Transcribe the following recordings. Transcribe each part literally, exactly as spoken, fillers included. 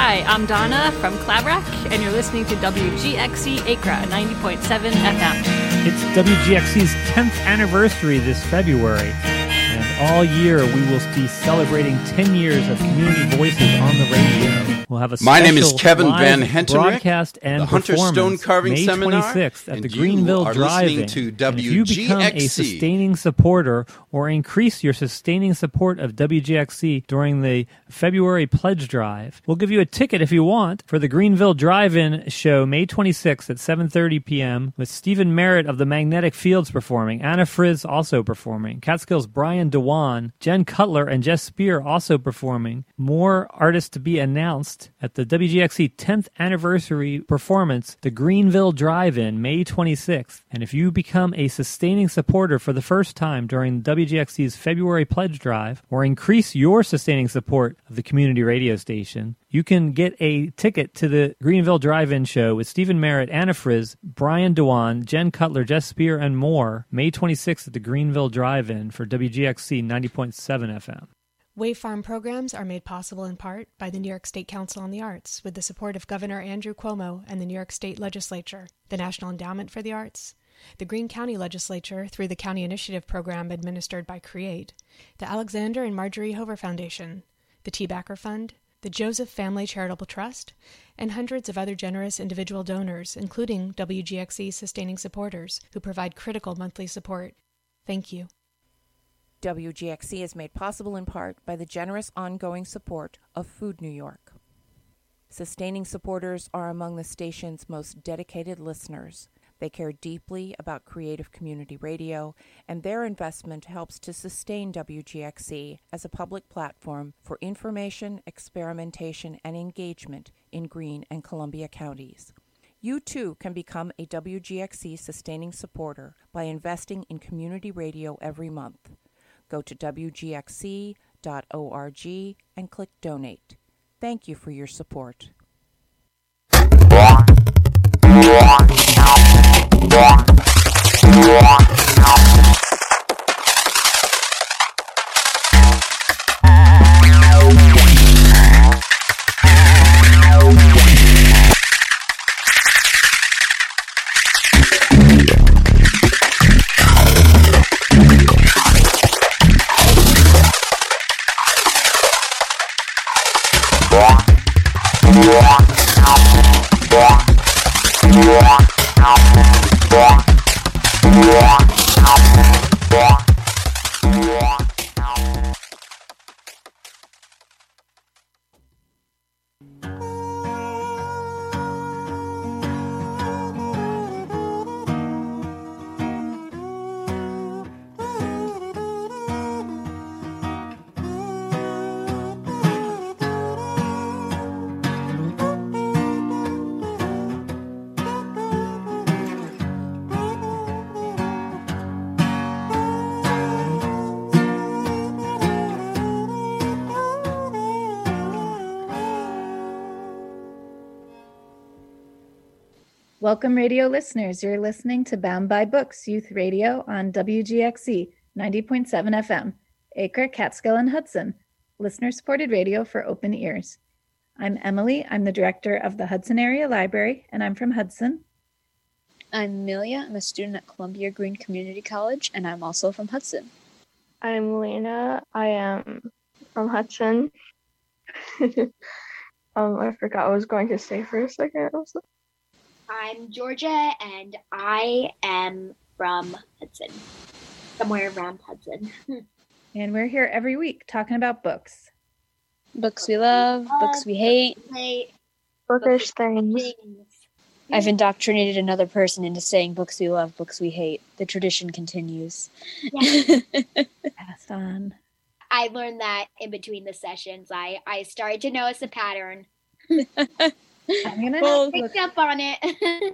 Hi, I'm Donna from Claverack, and you're listening to W G X C Acra ninety point seven F M. It's W G X C's tenth anniversary this February, and all year we will be celebrating ten years of community voices on the radio. We'll have a My name is special Kevin live Van Hentenrich, broadcast and the Hunter performance Stone Carving May Seminar, twenty-sixth at and the you Greenville are Drive-In. listening to And W if you G X C. become a sustaining supporter or increase your sustaining support of W G X C during the February pledge drive, we'll give you a ticket if you want for the Greenville Drive-In show May twenty-sixth at seven thirty p.m. with Stephen Merritt of the Magnetic Fields performing, Anna Frizz also performing, Catskill's Brian Dewan, Jen Cutler, and Jess Spear also performing. More artists to be announced at the W G X C tenth anniversary performance, the Greenville Drive-In, May twenty-sixth. And if you become a sustaining supporter for the first time during W G X C's February pledge drive, or increase your sustaining support of the community radio station, you can get a ticket to the Greenville Drive-In show with Stephen Merritt, Anna Frizz, Brian Dewan, Jen Cutler, Jess Spear, and more, May twenty-sixth at the Greenville Drive-In for W G X C ninety point seven F M. Wave Farm programs are made possible in part by the New York State Council on the Arts with the support of Governor Andrew Cuomo and the New York State Legislature, the National Endowment for the Arts, the Greene County Legislature through the County Initiative Program administered by CREATE, the Alexander and Marjorie Hover Foundation, the T. Backer Fund, the Joseph Family Charitable Trust, and hundreds of other generous individual donors, including W G X C sustaining supporters, who provide critical monthly support. Thank you. W G X C is made possible in part by the generous ongoing support of Food New York. Sustaining supporters are among the station's most dedicated listeners. They care deeply about creative community radio, and their investment helps to sustain W G X C as a public platform for information, experimentation, and engagement in Greene and Columbia counties. You too can become a W G X C sustaining supporter by investing in community radio every month. Go to W G X C dot org and click Donate. Thank you for your support. Welcome, radio listeners. You're listening to Bound by Books Youth Radio on W G X C ninety point seven F M, Acre, Catskill, and Hudson, listener-supported radio for open ears. I'm Emily. I'm the director of the Hudson Area Library, and I'm from Hudson. I'm Amelia. I'm a student at Columbia Green Community College, and I'm also from Hudson. I'm Lena. I am from Hudson. um, I forgot what I was going to say for a second. I'm Georgia, and I am from Hudson, somewhere around Hudson. And we're here every week talking about books. Books we love, love books we hate. hate bookish things. things. I've indoctrinated another person into saying books we love, books we hate. The tradition continues. Yeah. Passed on. I learned that in between the sessions. I, I started to notice a pattern. I'm gonna well, picked up on it.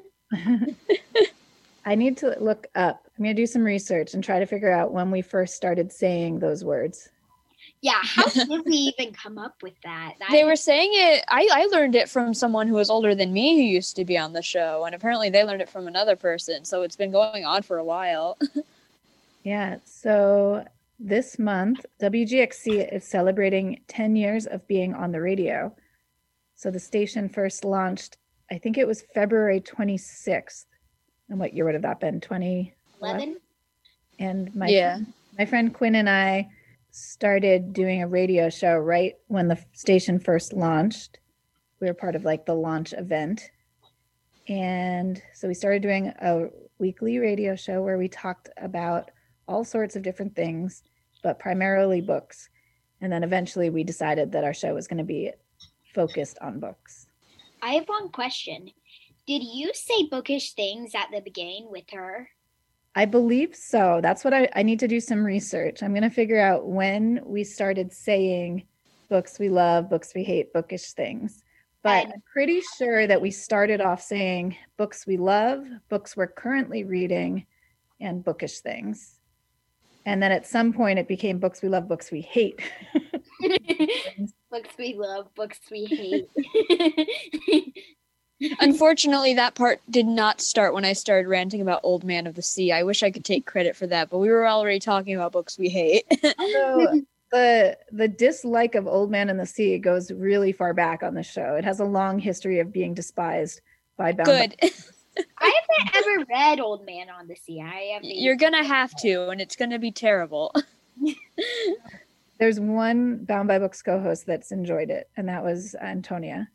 I need to look up. I'm going to do some research and try to figure out when we first started saying those words. Yeah, how did we even come up with that? that they were saying it, I, I learned it from someone who was older than me who used to be on the show, and apparently they learned it from another person, so it's been going on for a while. Yeah, so this month, W G X C is celebrating ten years of being on the radio. So the station first launched, I think it was February twenty-sixth. And what year would have that been? twenty eleven? And my Yeah. friend, my friend Quinn and I started doing a radio show right when the station first launched. We were part of like the launch event. And so we started doing a weekly radio show where we talked about all sorts of different things, but primarily books. And then eventually we decided that our show was going to be focused on books. I have one question. Did you say bookish things at the beginning with her? I believe so. That's what I, I need to do some research. I'm going to figure out when we started saying books we love, books we hate, bookish things. But And- I'm pretty sure that we started off saying books we love, books we're currently reading, and bookish things. And then at some point it became books we love, books we hate. Books we love, books we hate. Unfortunately, that part did not start when I started ranting about Old Man of the Sea. I wish I could take credit for that, but we were already talking about books we hate. So the the dislike of Old Man and the Sea goes really far back on the show. It has a long history of being despised by Bound by- Good. I haven't ever read Old Man on the Sea. I haven't. You're gonna have to, and it's gonna be terrible. There's one Bound by Books co-host that's enjoyed it, and that was Antonia.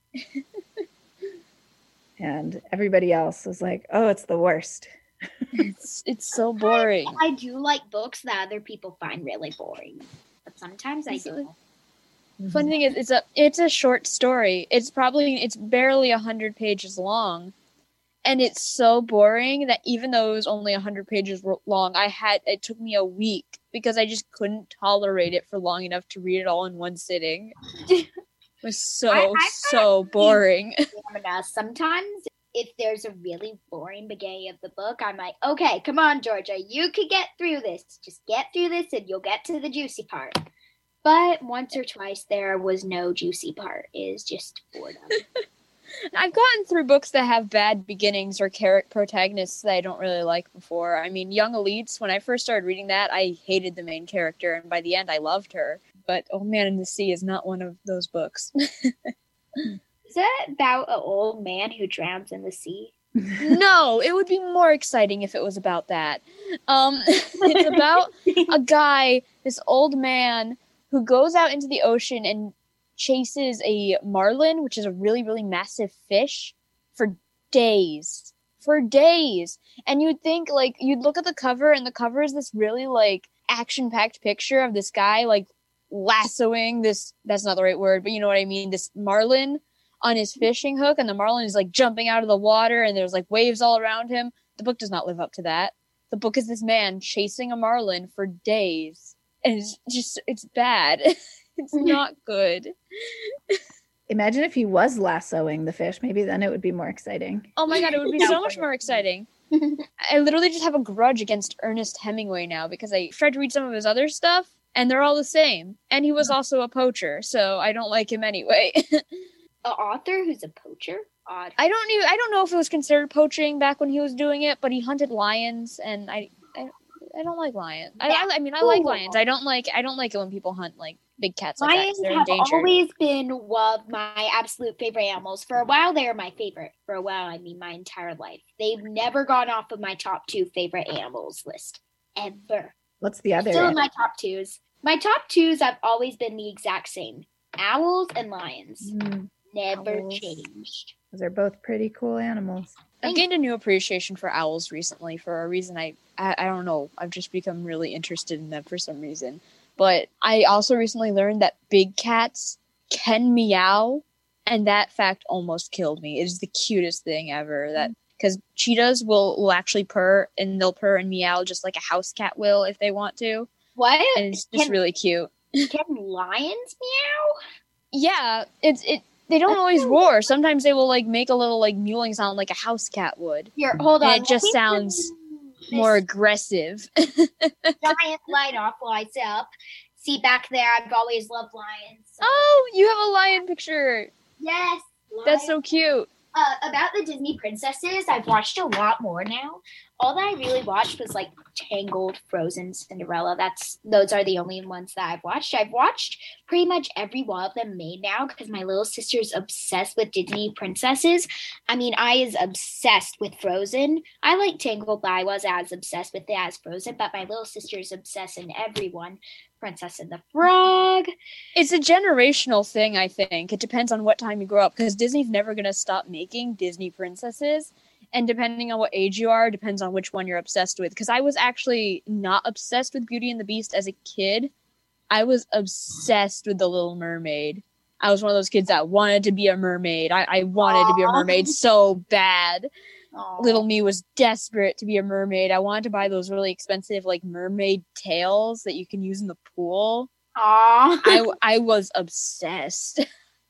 And everybody else was like, oh, it's the worst. It's it's so boring. I do like books that other people find really boring, but sometimes I don't. Funny thing is, it's a it's a short story. It's probably it's barely a hundred pages long, and it's so boring that even though it was only a hundred pages ro- long, I had it took me a week because I just couldn't tolerate it for long enough to read it all in one sitting. It was so I- I so boring. Stamina. Sometimes if there's a really boring beginning of the book, I'm like, okay, come on, Georgia, you can get through this. Just get through this and you'll get to the juicy part. But once or twice there was no juicy part. It is just boredom. I've gotten through books that have bad beginnings or character protagonists that I don't really like before. I mean, Young Elites, when I first started reading that, I hated the main character, and by the end, I loved her. But Old Man in the Sea is not one of those books. Is that about an old man who drowns in the sea? No, it would be more exciting if it was about that. Um, it's about a guy, this old man, who goes out into the ocean and chases a marlin, which is a really, really massive fish, for days. For days. And you'd think, like, you'd look at the cover, and the cover is this really, like, action-packed picture of this guy, like, lassoing this, that's not the right word, but you know what I mean, this marlin on his fishing hook, and the marlin is, like, jumping out of the water, and there's, like, waves all around him. The book does not live up to that. The book is this man chasing a marlin for days. And it's just, it's bad. It's not good. Imagine if he was lassoing the fish. Maybe then it would be more exciting. Oh my god, it would be so much more exciting. I literally just have a grudge against Ernest Hemingway now because I tried to read some of his other stuff, and they're all the same. And he was also a poacher, so I don't like him anyway. An author who's a poacher? Odd. I don't even, I don't know if it was considered poaching back when he was doing it, but he hunted lions, and I I, I don't like lions. I, I, I mean, I like lions. I don't like I don't like it when people hunt like big cats like Lions that. They're have endangered. always been one of my absolute favorite animals. For a while, they were my favorite. For a while, I mean my entire life. They've never gone off of my top two favorite animals list. Ever. What's the other? Still in my top twos. My top twos have always been the exact same. Owls and lions. Mm, Never Owls. changed. those are both pretty cool animals. I've gained a new appreciation for owls recently for a reason I, I I don't know. I've just become really interested in them for some reason. But I also recently learned that big cats can meow, and that fact almost killed me. It is the cutest thing ever. That because cheetahs will, will actually purr, and they'll purr and meow just like a house cat will if they want to. What? And it's just Can- really cute. Can lions meow? Yeah, it's it. They don't always roar. Sometimes they will like make a little like mewling sound like a house cat would. Here, hold And on. it just Let me sounds turn this More aggressive. giant light off lights up. See back there, I've always loved lions. So Oh, you have a lion picture. yes. That's lions. so cute. Uh, about the Disney princesses, I've watched a lot more now. All that I really watched was like Tangled, Frozen, Cinderella. That's those are the only ones that I've watched. I've watched pretty much every one of them made now because my little sister's obsessed with Disney princesses. I mean, I is obsessed with Frozen. I like Tangled, but I was as obsessed with it as Frozen. But my little sister's obsessed in every one. Princess and the Frog. It's a generational thing, I think. It depends on what time you grow up, because Disney's never going to stop making Disney princesses. And depending on what age you are, depends on which one you're obsessed with. Because I was actually not obsessed with Beauty and the Beast as a kid. I was obsessed with The Little Mermaid. I was one of those kids that wanted to be a mermaid. I, I wanted Aww. to be a mermaid so bad. Aww. Little me was desperate to be a mermaid. I wanted to buy those really expensive, like, mermaid tails that you can use in the pool. Aww. I, I was obsessed.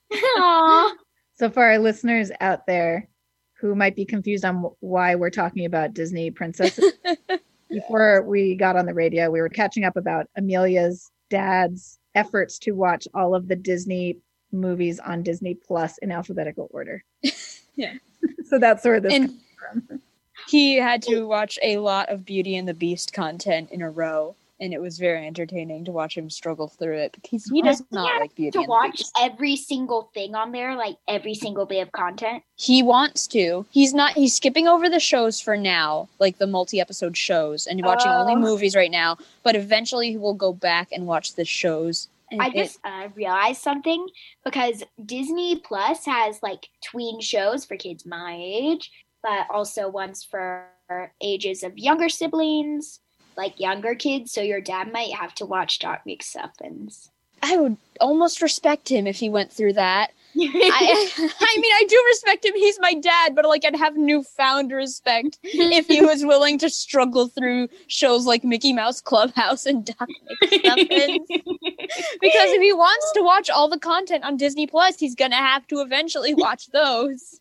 Aww. So for our listeners out there who might be confused on why we're talking about Disney princesses, before we got on the radio, we were catching up about Amelia's dad's efforts to watch all of the Disney movies on Disney Plus in alphabetical order. Yeah. So that's where this and comes from. He had to watch a lot of Beauty and the Beast content in a row, and it was very entertaining to watch him struggle through it because he does not like Beauty and the watch Beast. Every single thing on there, like every single bit of content. He wants to. He's not. He's skipping over the shows for now, like the multi-episode shows, and watching Oh. only movies right now. But eventually, he will go back and watch the shows. And I it- just uh, realized something because Disney Plus has like tween shows for kids my age, but also ones for ages of younger siblings, like younger kids. So your dad might have to watch Doc McStuffins. I would almost respect him if he went through that. I, I mean, I do respect him. He's my dad, but like, I'd have newfound respect if he was willing to struggle through shows like Mickey Mouse Clubhouse and Doc McStuffins. Because if he wants to watch all the content on Disney Plus, he's gonna have to eventually watch those.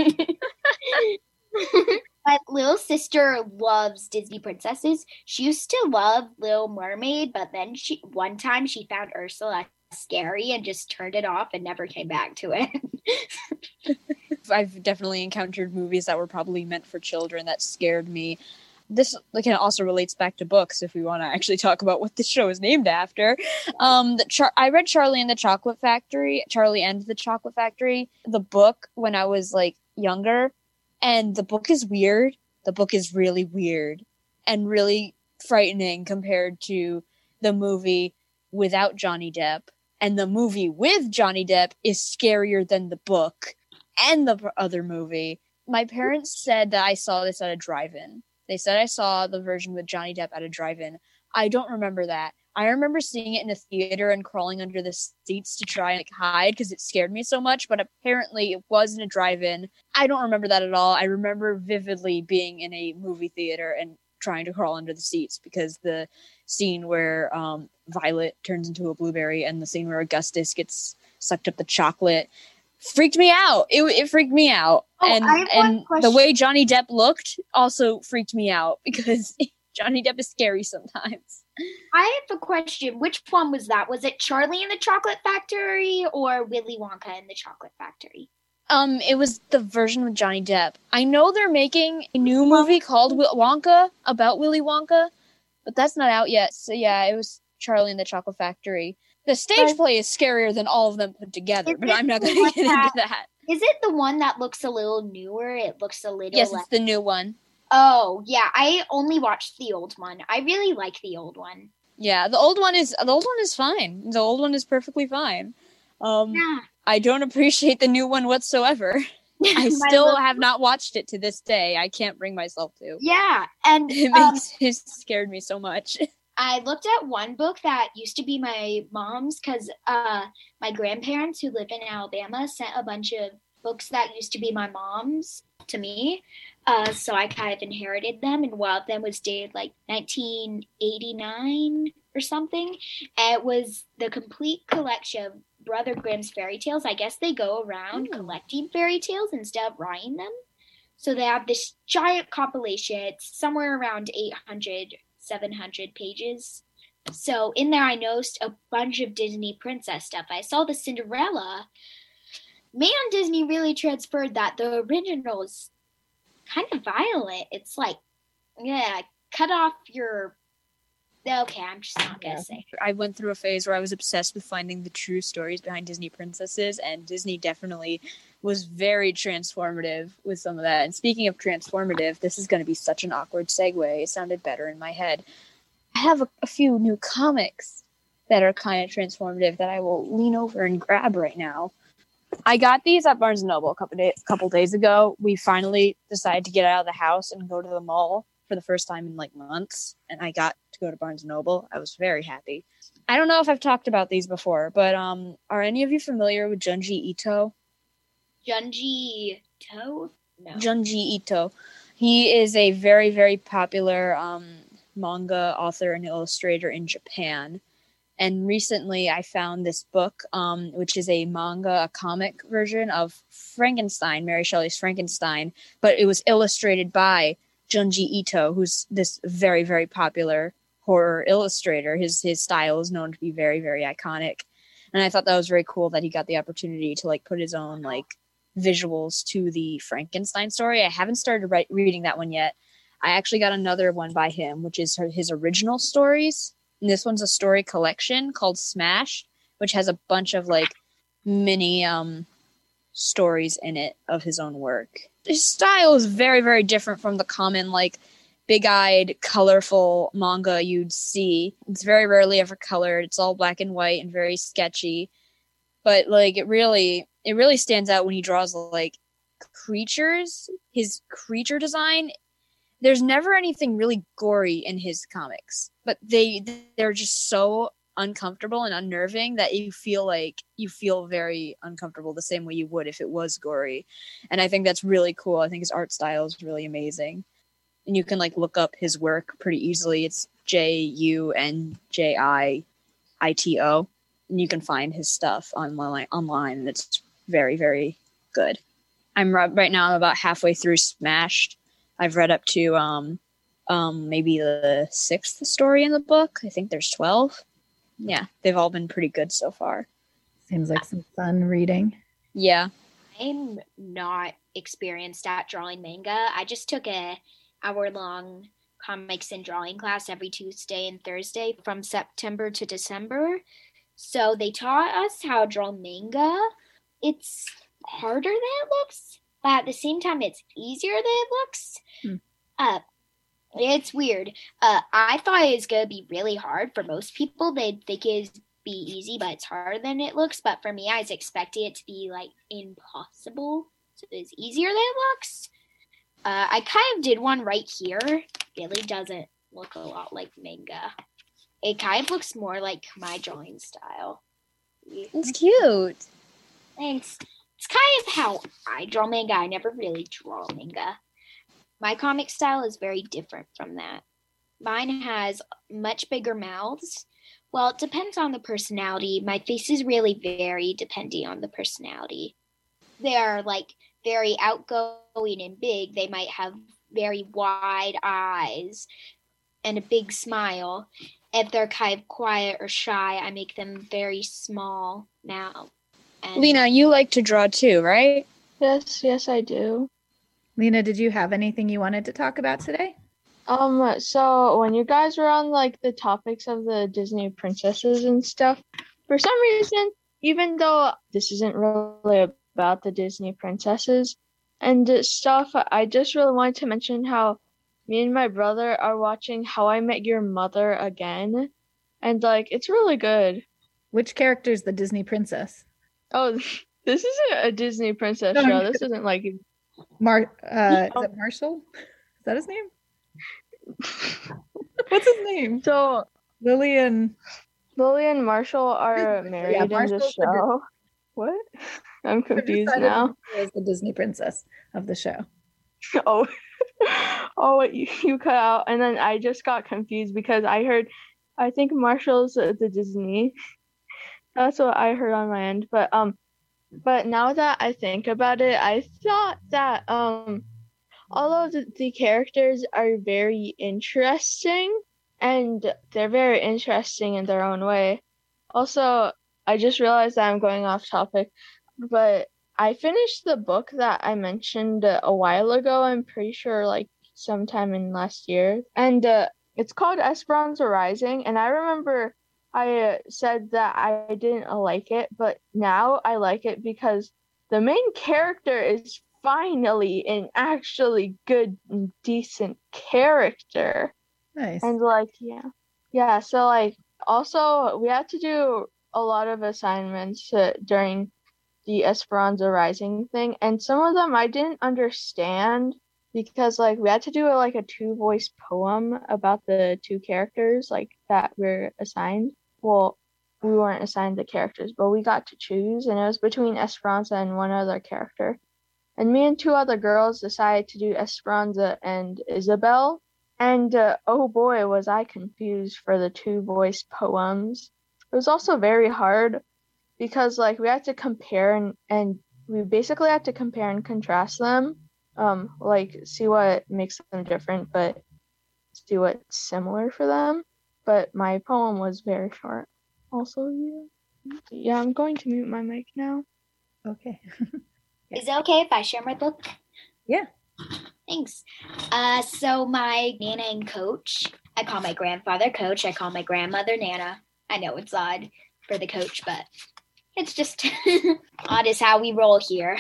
My little sister loves Disney princesses. She used to love Little Mermaid, but then she one time she found Ursula scary and just turned it off and never came back to it. I've definitely encountered movies that were probably meant for children that scared me. This like, also relates back to books if we want to actually talk about what this show is named after. Um, the Char- I read Charlie and the Chocolate Factory, Charlie and the Chocolate Factory, the book when I was like younger. And the book is weird. The book is really weird and really frightening compared to the movie without Johnny Depp. And the movie with Johnny Depp is scarier than the book and the other movie. My parents said that I saw this at a drive-in. They said I saw the version with Johnny Depp at a drive-in. I don't remember that. I remember seeing it in a theater and crawling under the seats to try and like, hide because it scared me so much, but apparently it was in a drive-in. I don't remember that at all. I remember vividly being in a movie theater and trying to crawl under the seats because the scene where um, Violet turns into a blueberry and the scene where Augustus gets sucked up the chocolate freaked me out. It, it freaked me out. Oh, and I have one and the question. way Johnny Depp looked also freaked me out because Johnny Depp is scary sometimes. I have a question. Which one was that? Was it Charlie and the Chocolate Factory or Willy Wonka and the Chocolate Factory? Um, it was the version with Johnny Depp. I know they're making a new movie called Wi- Wonka about Willy Wonka, but that's not out yet. So yeah, it was Charlie and the Chocolate Factory. The stage play is scarier than all of them put together, Is but it I'm not the going to one get into that- that. Is it the one that looks a little newer? It looks a little Yes, less... it's the new one. Oh, yeah. I only watched the old one. I really like the old one. Yeah, the old one is the old one is fine. The old one is perfectly fine. Um, Yeah. I don't appreciate the new one whatsoever. I My still little- have not watched it to this day. I can't bring myself to. Yeah, and It um, makes it scared me so much. I looked at one book that used to be my mom's because uh, my grandparents who live in Alabama sent a bunch of books that used to be my mom's to me. Uh, so I kind of inherited them, and one of them was dated like nineteen eighty-nine or something. And it was the complete collection of Brother Grimm's fairy tales. I guess they go around Ooh. collecting fairy tales instead of writing them. So they have this giant compilation. It's somewhere around eight hundred, seven hundred pages. So in there I noticed a bunch of Disney princess stuff. I saw the Cinderella, man, Disney really transferred that. The original is kind of violent. It's like, yeah, cut off your... Okay, I'm just not going to say. I went through a phase where I was obsessed with finding the true stories behind Disney princesses, and Disney definitely was very transformative with some of that. And speaking of transformative, this is going to be such an awkward segue. It sounded better in my head. I have a, a few new comics that are kind of transformative that I will lean over and grab right now. I got these at Barnes and Noble a couple days, couple days ago. We finally decided to get out of the house and go to the mall for the first time in like months, and I got to go to Barnes and Noble. I was very happy. I don't know if I've talked about these before, but um, are any of you familiar with Junji Ito? Junji Ito? No. Junji Ito. He is a very, very popular um, manga author and illustrator in Japan. And recently I found this book, um, which is a manga, a comic version of Frankenstein, Mary Shelley's Frankenstein, but it was illustrated by Junji Ito, who's this very, very popular horror illustrator. His his style is known to be very, very iconic. And I thought that was very cool that he got the opportunity to like put his own like visuals to the Frankenstein story. I haven't started re- reading that one yet. I actually got another one by him, which is his original stories. And this one's a story collection called Smash, which has a bunch of like mini um stories in it of his own work. His style is very, very different from the common like big-eyed, colorful manga you'd see. It's very rarely ever colored. It's all black and white and very sketchy. But like it really it really stands out when he draws like creatures. His creature design, there's never anything really gory in his comics, but they they're just so uncomfortable and unnerving that you feel like you feel very uncomfortable the same way you would if it was gory. And I think that's really cool. I think his art style is really amazing. And you can like look up his work pretty easily. It's J U N J I I T O. And you can find his stuff online online and it's very, very good. I'm right now I'm about halfway through Smashed. I've read up to um, um, maybe the sixth story in the book. I think there's twelve. Yeah, they've all been pretty good so far. Seems like some fun reading. Yeah. I'm not experienced at drawing manga. I just took a hour-long comics and drawing class every Tuesday and Thursday from September to December. So they taught us how to draw manga. It's harder than it looks, but at the same time, it's easier than it looks. Hmm. Uh, it's weird. Uh, I thought it was going to be really hard. For most people, they'd think it'd be easy, but it's harder than it looks. But for me, I was expecting it to be, like, impossible. So it's easier than it looks. Uh, I kind of did one right here. Really doesn't look a lot like manga. It kind of looks more like my drawing style. It's cute. Thanks. It's kind of how I draw manga. I never really draw manga. My comic style is very different from that. Mine has much bigger mouths. Well, it depends on the personality. My faces really vary depending on the personality. They are like very outgoing and big. They might have very wide eyes and a big smile. If they're kind of quiet or shy, I make them very small now. And Lena, you like to draw too, right? Yes, yes, I do. Lena, did you have anything you wanted to talk about today? Um, so when you guys were on like the topics of the Disney princesses and stuff, for some reason, even though this isn't really about the Disney princesses and stuff, I just really wanted to mention how me and my brother are watching How I Met Your Mother again. And like, it's really good. Which character is the Disney princess? Oh, this isn't a Disney princess No, show. This isn't like Mar. Uh, is it Marshall? Is that his name? What's his name? So Lily and Lily and Marshall are married yeah, in the Marshall's the show. What? I'm confused I've now. Is the Disney princess of the show? Oh, oh, you, you cut out, and then I just got confused because I heard, I think Marshall's uh, the Disney. That's what I heard on my end, but um, but now that I think about it, I thought that um, all of the, the characters are very interesting, and they're very interesting in their own way. Also, I just realized that I'm going off topic, but I finished the book that I mentioned uh, a while ago. I'm pretty sure like sometime in last year. And uh, it's called Esperanza Rising. And I remember I uh, said that I didn't like it, but now I like it because the main character is finally an actually good and decent character. Nice. And like, yeah. Yeah, so like also we had to do a lot of assignments uh, during the Esperanza Rising thing, and some of them I didn't understand because like we had to do a, like a two voice poem about the two characters like that we're assigned. Well, we weren't assigned the characters, but we got to choose, and it was between Esperanza and one other character. And me and two other girls decided to do Esperanza and Isabel. And uh, oh boy, was I confused for the two voice poems. It was also very hard because like we had to compare and, and we basically had to compare and contrast them. Um, like see what makes them different, but see what's similar for them. But my poem was very short. Also, yeah, yeah I'm going to mute my mic now. Okay. Is it okay if I share my book? Yeah. Thanks. Uh, so my Nana and Coach, I call my grandfather Coach. I call my grandmother Nana. I know it's odd for the coach, but it's just odd is how we roll here.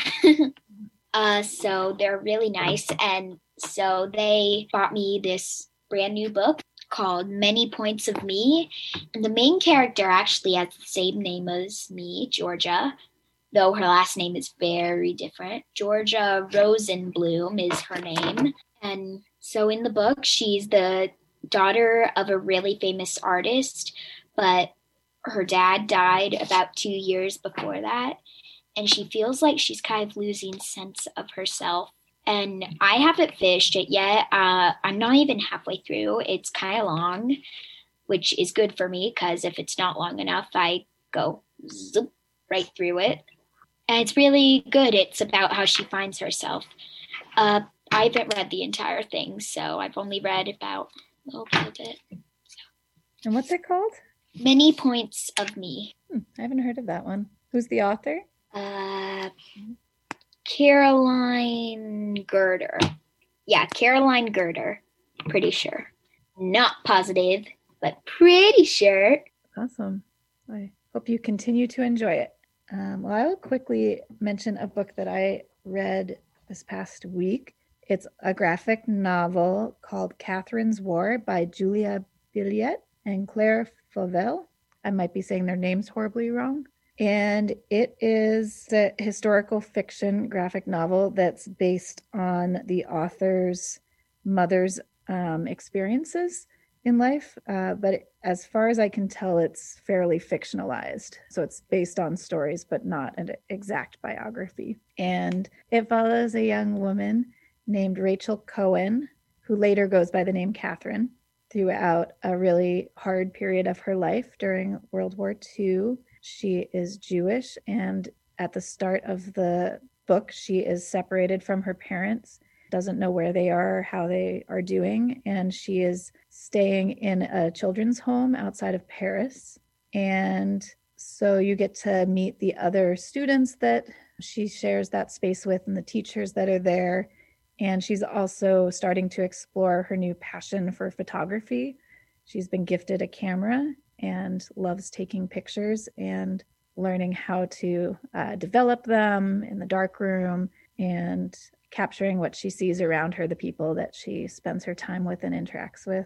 uh, so they're really nice. And so they bought me this brand new book called Many Points of Me. And the main character actually has the same name as me, Georgia, though her last name is very different. Georgia Rosenblum is her name. And so in the book, she's the daughter of a really famous artist, but her dad died about two years before that. And she feels like she's kind of losing sense of herself. And I haven't finished it yet. Uh, I'm not even halfway through. It's kind of long, which is good for me because if it's not long enough, I go zoop right through it. And it's really good. It's about how she finds herself. Uh, I haven't read the entire thing, so I've only read about a little bit of it. And what's it called? Many Points of Me. Hmm, I haven't heard of that one. Who's the author? Uh, Caroline Girder. Yeah, Caroline Girder. Pretty sure. Not positive, but pretty sure. Awesome. I hope you continue to enjoy it. Um, well, I will quickly mention a book that I read this past week. It's a graphic novel called Catherine's War by Julia Billiet and Claire Fauvel. I might be saying their names horribly wrong. And it is a historical fiction graphic novel that's based on the author's mother's um, experiences in life. Uh, but as far as I can tell, it's fairly fictionalized. So it's based on stories, but not an exact biography. And it follows a young woman named Rachel Cohen, who later goes by the name Catherine, throughout a really hard period of her life during World War Two. She is Jewish, and at the start of the book, she is separated from her parents, doesn't know where they are, how they are doing, and she is staying in a children's home outside of Paris. And so you get to meet the other students that she shares that space with and the teachers that are there. And she's also starting to explore her new passion for photography. She's been gifted a camera and loves taking pictures and learning how to uh, develop them in the darkroom and capturing what she sees around her, the people that she spends her time with and interacts with.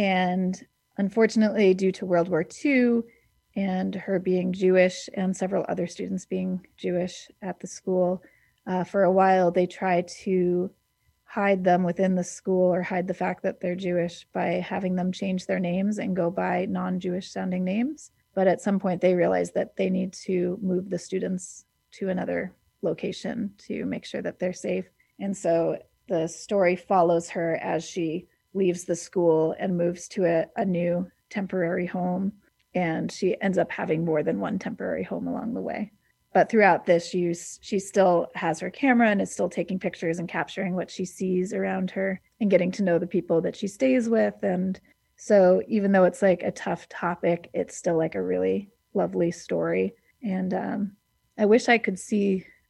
And unfortunately, due to World War Two and her being Jewish and several other students being Jewish at the school, uh, for a while they tried to hide them within the school or hide the fact that they're Jewish by having them change their names and go by non-Jewish sounding names. But at some point they realized that they need to move the students to another location to make sure that they're safe. And so the story follows her as she leaves the school and moves to a, a new temporary home. And she ends up having more than one temporary home along the way. But throughout this, she, she still has her camera and is still taking pictures and capturing what she sees around her and getting to know the people that she stays with. And so even though it's like a tough topic, it's still like a really lovely story. And um, I wish I could see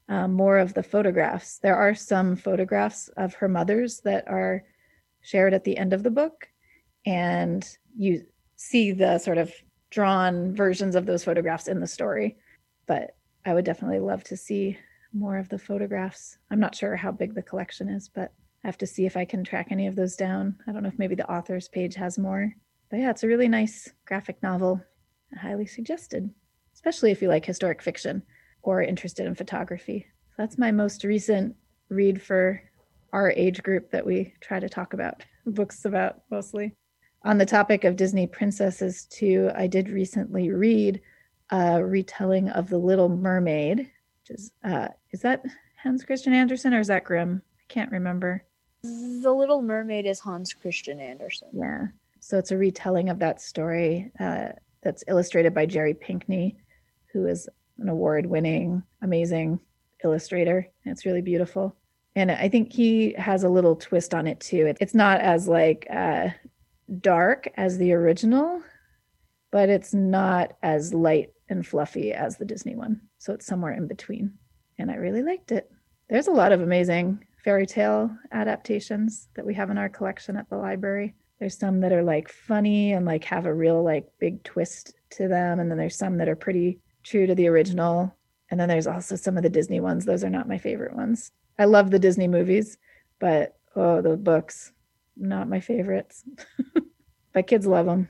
um, more of the photographs. There are some photographs of her mothers that are shared at the end of the book, and you see the sort of drawn versions of those photographs in the story. But I would definitely love to see more of the photographs. I'm not sure how big the collection is, but I have to see if I can track any of those down. I don't know if maybe the author's page has more. But yeah, it's a really nice graphic novel. Highly suggested, especially if you like historic fiction or interested in photography. So that's my most recent read for our age group that we try to talk about books about mostly. On the topic of Disney princesses too, I did recently read a retelling of The Little Mermaid, which is, uh, is that Hans Christian Andersen or is that Grimm? I can't remember. The Little Mermaid is Hans Christian Andersen. Yeah. So it's a retelling of that story uh, that's illustrated by Jerry Pinkney, who is an award-winning, amazing illustrator. It's really beautiful. And I think he has a little twist on it too. It's not as like uh, dark as the original, but it's not as light and fluffy as the Disney one. So it's somewhere in between. And I really liked it. There's a lot of amazing fairy tale adaptations that we have in our collection at the library. There's some that are like funny and like have a real like big twist to them. And then there's some that are pretty true to the original. And then there's also some of the Disney ones. Those are not my favorite ones. I love the Disney movies, but oh, the books, not my favorites. But kids love them.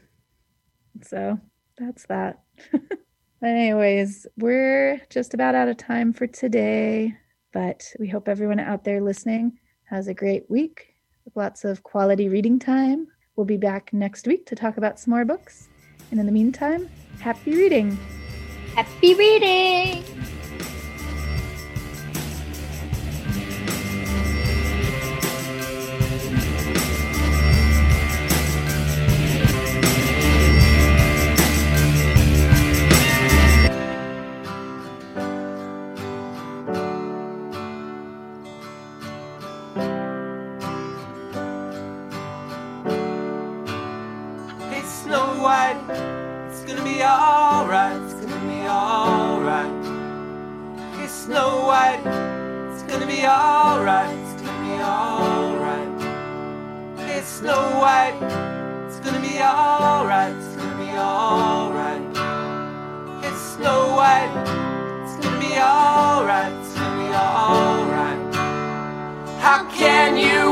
So that's that. Anyways, we're just about out of time for today, but we hope everyone out there listening has a great week with lots of quality reading time. We'll be back next week to talk about some more books. And in the meantime, happy reading. Happy reading! How can you